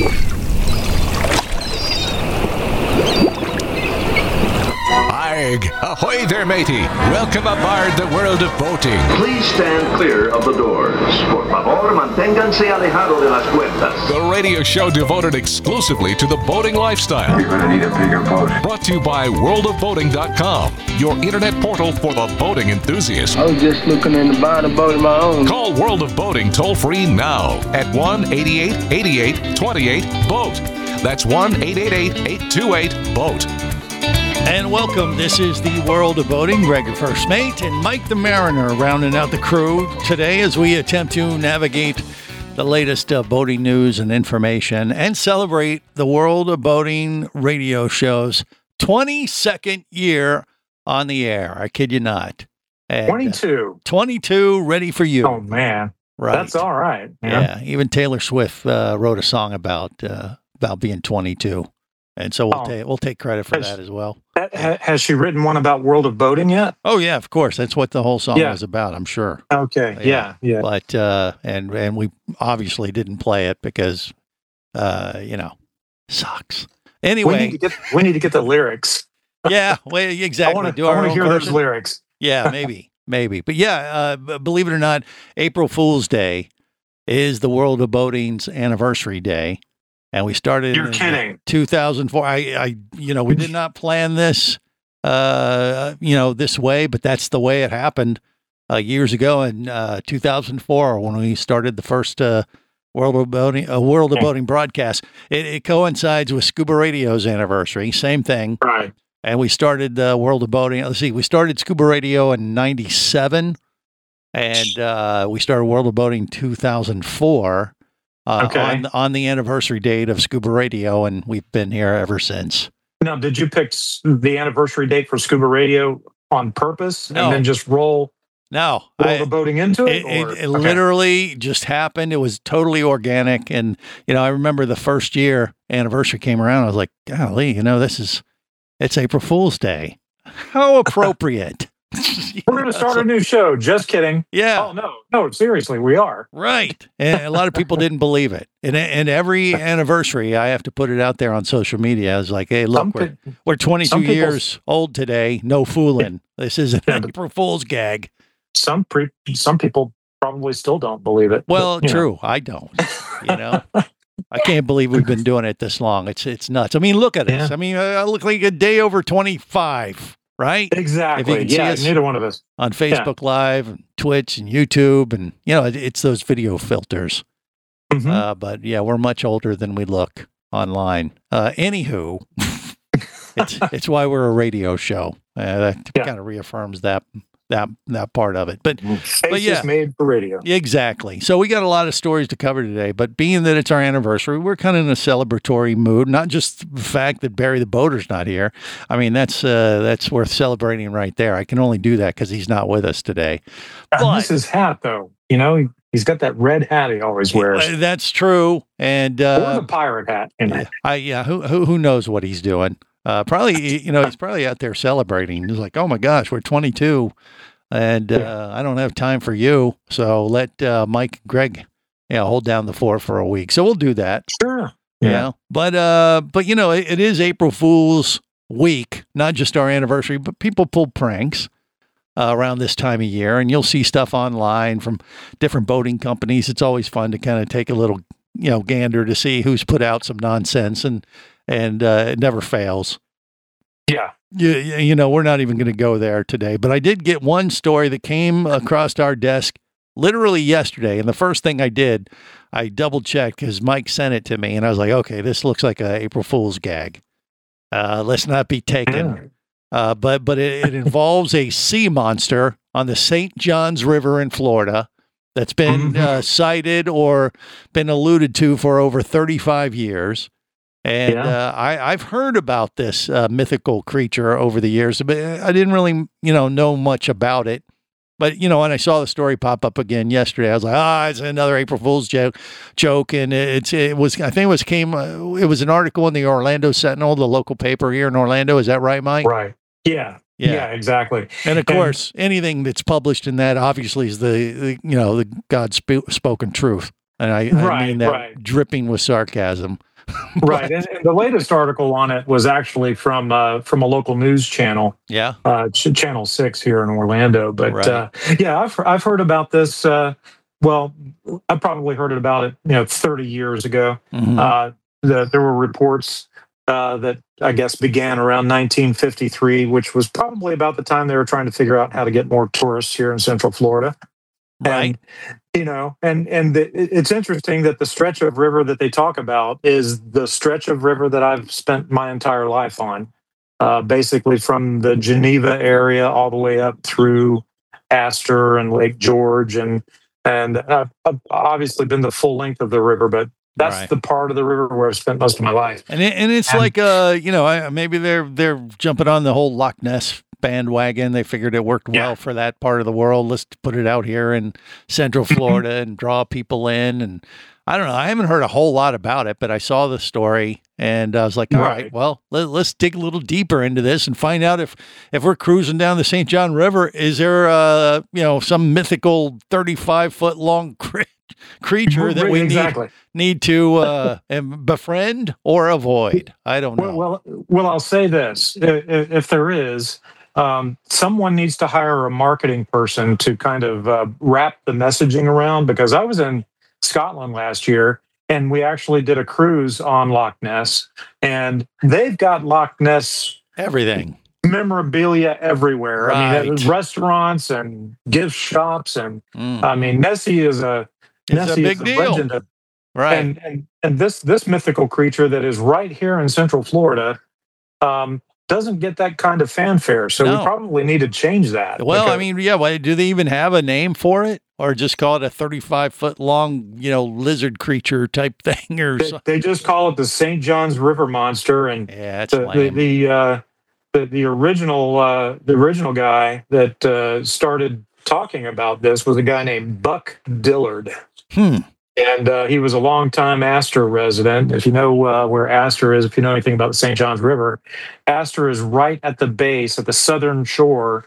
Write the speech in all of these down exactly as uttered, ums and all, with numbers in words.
Arg! Ahoy there, matey! Welcome aboard the world of boating. Please stand clear of the doors. Por favor, manténganse alejado de las puertas. The radio show devoted exclusively to the boating lifestyle. You're gonna need a bigger boat. Brought to you by world of boating dot com, your internet portal for the boating enthusiast. I was just looking into buying a boat of my own. Call World of Boating toll-free now at one eighty-eight eighty-eight twenty-eight boat. That's one eight eight eight eight two eight boat. And welcome. This is the World of Boating. Greg, your first mate, and Mike the Mariner rounding out the crew today as we attempt to navigate the latest uh, boating news and information and celebrate the World of Boating radio show's twenty-second year on the air. I kid you not. And, twenty-two. Uh, twenty-two, ready for you. Oh, man. Right. That's all right. Man. Yeah. Even Taylor Swift uh, wrote a song about uh, about being twenty-two. And so we'll, Oh. ta- we'll take credit for Has- that as well. Ha- Has she written one about World of Boating yet? Oh, yeah, of course. That's what the whole song Yeah. was about, I'm sure. Okay. Yeah. Yeah. But, uh, and, and we obviously didn't play it because, uh, you know, sucks. We Anyway, need to get we need to get the lyrics. yeah, well, I exactly. want to Do our own hear those version. lyrics. Yeah, maybe, maybe. But yeah, uh, b- believe it or not, April Fool's Day is the World of Boating's anniversary day. And we started You're in kidding. two thousand four. I, I, you know, we did not plan this, uh, you know, this way, but that's the way it happened uh, years ago in uh, two thousand four when we started the first uh, World of Boating, uh, World of Boating broadcast. It, it coincides with Scuba Radio's anniversary. Same thing. Right. And we started uh, World of Boating. Let's see, we started Scuba Radio in ninety-seven, and uh, we started World of Boating two thousand four. Uh, Okay. on, on the anniversary date of Scuba Radio, and we've been here ever since. Now, did you pick s- the anniversary date for Scuba Radio on purpose No. and then just roll No, World I, of Boating into it, it? it, or- it okay. literally just happened. It was totally organic. And, you know, I remember the first year anniversary came around. I was like, golly, you know, this is, it's April Fool's Day. How appropriate. We're going to start a new show. Just kidding. Yeah. Oh, no. No, seriously, we are. Right. And a lot of people didn't believe it. And and every anniversary, I have to put it out there on social media. I was like, hey, look, Some we're, pe- we're twenty-two some people's- years old today. No fooling. This is an Yeah, but- April Fool's gag. Some pre- some people probably still don't believe it. Well, but, you know. true. I don't. You know, I can't believe we've been doing it this long. It's it's nuts. I mean, look at us. Yeah. I mean, I look like a day over twenty-five, right? Exactly. can see Yeah, us- neither one of us. On Facebook Live, and Twitch, and YouTube, and you know, it, it's those video filters. Mhm. Uh, but yeah, we're much older than we look online. Uh, anywho, it's it's why we're a radio show. Uh, that Yeah. kind of reaffirms that that that part of it. But Face yeah. is made for radio. exactly. So we got a lot of stories to cover today. But being that it's our anniversary, we're kind of in a celebratory mood. Not just the fact that Barry the Boater's not here. I mean, that's uh, that's worth celebrating right there. I can only do that because he's not with us today. And But- this is hat, though. You know, he, he's got that red hat he always wears. Uh, That's true. And or uh, the pirate hat. You know? Yeah, I yeah. Who who who knows what he's doing? Uh, probably you know he's probably out there celebrating. He's like, oh my gosh, we're twenty-two, and uh, I don't have time for you. So let uh, Mike and Greg, you know, hold down the fort for a week. So we'll do that. Sure. You Yeah. know? But uh, but you know, it, it is April Fool's week, not just our anniversary, but people pull pranks uh, around this time of year, and you'll see stuff online from different boating companies. It's always fun to kind of take a little, you know, gander to see who's put out some nonsense, and and uh, it never fails. Yeah. You, you know, we're not even going to go there today, but I did get one story that came across our desk literally yesterday. And the first thing I did, I double checked because Mike sent it to me, and I was like, okay, this looks like a April Fool's gag. Uh, let's not be taken. Uh, but but it, it involves a sea monster on the Saint Johns River in Florida that's been Mhm. uh, cited or been alluded to for over thirty-five years. And Yeah. uh, I, I've heard about this uh, mythical creature over the years, but I didn't really, you know, know much about it. But, you know, when I saw the story pop up again yesterday, I was like, ah, it's another April Fool's joke. Joke, and it's it was I think it was came uh, it was an article in the Orlando Sentinel, the local paper here in Orlando. Is that right, Mike? Right. Yeah. Yeah. Yeah, exactly. And of course, anything that's published in that obviously is the, the you know the God sp- spoken truth, and I, I Right, mean that right. dripping with sarcasm. Right, and, and the latest article on it was actually from uh, from a local news channel. Yeah, uh, Ch- Channel Six here in Orlando. But Right. uh, yeah, I've I've heard about this. Uh, well, I probably heard it about it, you know, thirty years ago. Mhm. Uh, the, there were reports uh, that I guess began around nineteen fifty-three, which was probably about the time they were trying to figure out how to get more tourists here in Central Florida. right. And, you know, and and the, it- it's interesting that the stretch of river that they talk about is the stretch of river that I've spent my entire life on, uh, basically from the Geneva area all the way up through Astor and Lake George, and and I've, I've obviously been the full length of the river, but that's Right. the part of the river where I've spent most of my life. And it, and it's And- like uh you know I- maybe they're they're jumping on the whole Loch Ness bandwagon. They figured it worked well Yeah. for that part of the world. Let's put it out here in Central Florida and draw people in. And I don't know. I haven't heard a whole lot about it, but I saw the story and I was like, all right, Right. well, let, let's dig a little deeper into this and find out if if we're cruising down the Saint John River, is there uh you know some mythical thirty-five foot long cre- creature that we need exactly. need to uh, em- befriend or avoid? I don't know. Well, well, well, I'll say this: I- i- if there is, um, someone needs to hire a marketing person to kind of uh, wrap the messaging around. Because I was in Scotland last year, and we actually did a cruise on Loch Ness, and they've got Loch Ness Everything. memorabilia everywhere. I mean, Right. restaurants and gift shops, and Mm. I mean, Nessie is a It's a Nessie big is a deal. legend of Right. and, and and this this mythical creature that is right here in Central Florida um, doesn't get that kind of fanfare. So No. we probably need to change that. well, I because- mean, yeah. Why, do they even have a name for it, or just call it a thirty-five foot long, you know, lizard creature type thing, or they, something? they just call it the Saint John's River Monster, and Yeah, that's the the lame. the, uh, the the original uh, the original guy that uh, started talking about this was a guy named Buck Dillard. Hmm. And uh, he was a longtime Astor resident. If you know uh, where Astor is, if you know anything about the Saint Johns River, Astor is right at the base, at the southern shore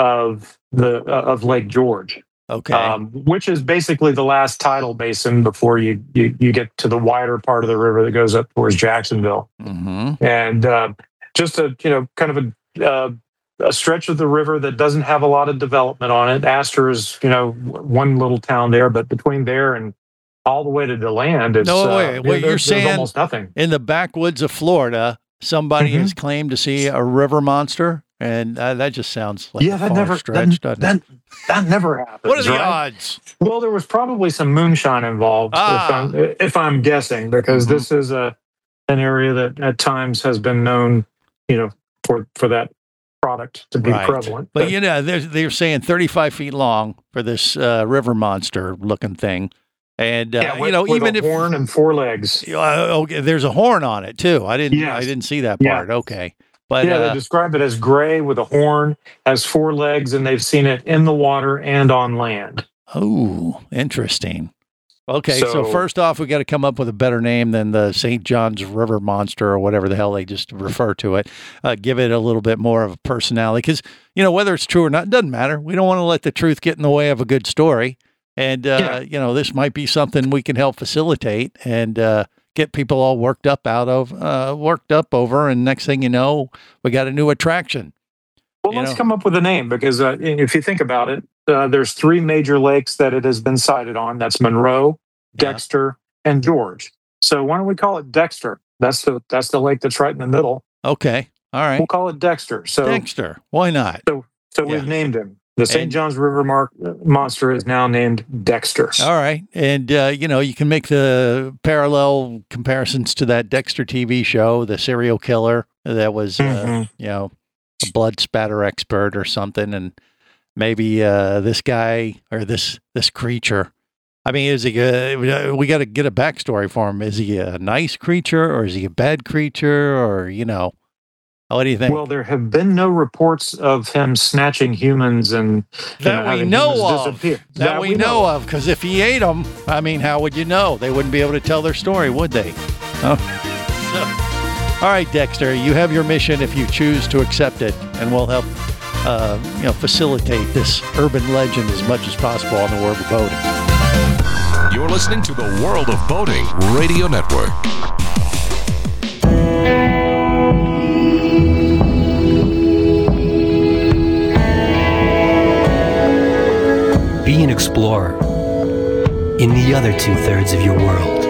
of the uh, of Lake George, Okay. um, which is basically the last tidal basin before you, you you get to the wider part of the river that goes up towards Jacksonville. hmm And uh, just a you know kind of a uh, a stretch of the river that doesn't have a lot of development on it. Astor is you know one little town there, but between there and all the way to DeLand, it's No, uh, wait, there- wait, you're there's- there's saying- almost nothing. In the backwoods of Florida, somebody Mhm. has claimed to see a river monster, and uh, that just sounds like yeah, a that far never stretch, that, doesn't it? that, that never happens. What are the right? odds? Well, there was probably some moonshine involved, Ah. if, I'm, if I'm guessing, because Mhm. this is a an area that at times has been known, you know, for for that product to be Right. prevalent. But you know, they're they're saying thirty-five feet long for this uh, river monster looking thing, and uh, yeah, with, you know, with even a if horn and four legs. uh, okay, there's a horn on it too. I didn't I Yes. didn't see that Yeah. part. Okay, but yeah, uh, they describe it as gray with a horn, has four legs, and they've seen it in the water and on land. oh, interesting. Okay, so, So- first off, we got to come up with a better name than the Saint John's River Monster or whatever the hell they just refer to it. Uh, give it a little bit more of a personality, because you know whether it's true or not, it doesn't matter. We don't want to let the truth get in the way of a good story, and uh, Yeah. you know this might be something we can help facilitate and uh, get people all worked up out of, uh, worked up over, and next thing you know, we got a new attraction. Well, You let's know. come up with a name because uh, if you think about it, uh, there's three major lakes that it has been sighted on. That's Monroe, Yeah. Dexter, and George. So why don't we call it Dexter? That's the that's the lake that's right in the middle. Okay, all right, We'll call it Dexter. So Dexter. Why not? so Yeah. we've named him. The Saint And- John's River Mar- monster is now named Dexter. All right. And, uh, you know, you can make the parallel comparisons to that Dexter T V show, the serial killer that was, uh, Mhm. you know, a blood spatter expert or something. And maybe uh, this guy or this this creature. I mean, is he a, we got to get a backstory for him. Is he a nice creature or is he a bad creature or, you know, what do you think? Well, there have been no reports of him snatching humans and you That we having know humans of. disappear. That, we know of, because if he ate them, I mean, how would you know? They wouldn't be able to tell their story, would they? Oh. So, all right, Dexter, you have your mission if you choose to accept it, and we'll help, uh, you know, facilitate this urban legend as much as possible on the world of boating. You're listening to the World of Boating Radio Network. in the other two-thirds of your world.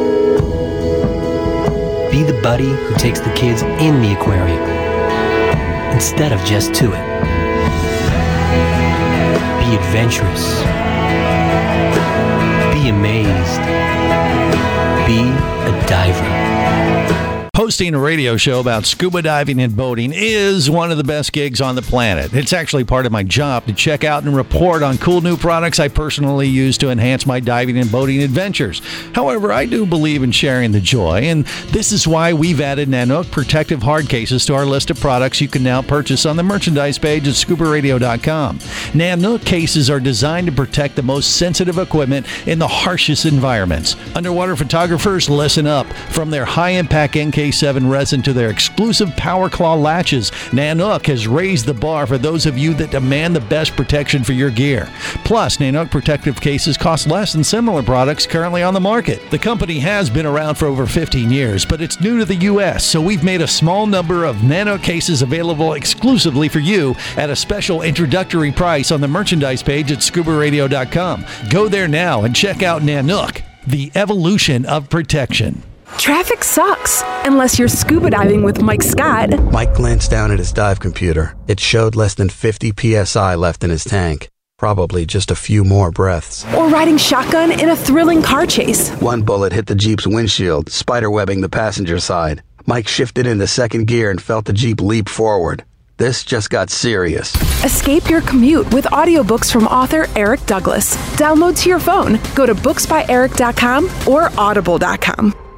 Be the buddy who takes the kids in the aquarium instead of just to it. Be adventurous. Be amazed. Be a diver. Hosting a radio show about scuba diving and boating is one of the best gigs on the planet. It's actually part of my job to check out and report on cool new products I personally use to enhance my diving and boating adventures. However, I do believe in sharing the joy, and this is why we've added Nanook protective hard cases to our list of products you can now purchase on the merchandise page at scuba radio dot com. Nanook cases are designed to protect the most sensitive equipment in the harshest environments. Underwater photographers, listen up. From their high-impact N K seven resin to their exclusive Power Claw latches, Nanook has raised the bar for those of you that demand the best protection for your gear. Plus, Nanook protective cases cost less than similar products currently on the market. The company has been around for over fifteen years, but it's new to the U S, so we've made a small number of Nanook cases available exclusively for you at a special introductory price on the merchandise page at scuba radio dot com. Go there now and check out Nanook, the evolution of protection. Traffic sucks, unless you're scuba diving with Mike Scott. Mike glanced down at his dive computer. It showed less than fifty P S I left in his tank. Probably just a few more breaths. Or riding shotgun in a thrilling car chase. One bullet hit the Jeep's windshield, spiderwebbing the passenger side. Mike shifted into second gear and felt the Jeep leap forward. This just got serious. Escape your commute with audiobooks from author Eric Douglas. Download to your phone. Go to books by eric dot com or audible dot com.